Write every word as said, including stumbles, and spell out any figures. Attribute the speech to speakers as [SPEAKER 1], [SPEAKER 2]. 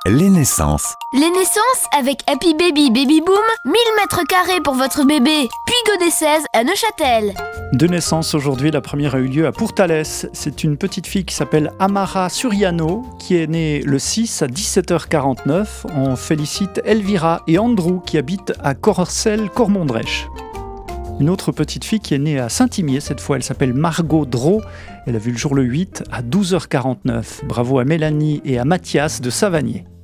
[SPEAKER 1] Les naissances.
[SPEAKER 2] Les naissances avec Happy Baby Baby Boom, mille mètres carrés pour votre bébé. Puy-Godé-seize à Neuchâtel.
[SPEAKER 3] De naissance aujourd'hui, la première a eu lieu à Pourtalès. C'est une petite fille qui s'appelle Amara Suriano, qui est née le six à dix-sept heures quarante-neuf. On félicite Elvira et Andrew qui habitent à Corcelles-Cormondrèche. Une autre petite fille qui est née à Saint-Imier, cette fois elle s'appelle Margot Drault. Elle a vu le jour le huit à douze heures quarante-neuf. Bravo à Mélanie et à Mathias de Savagnier.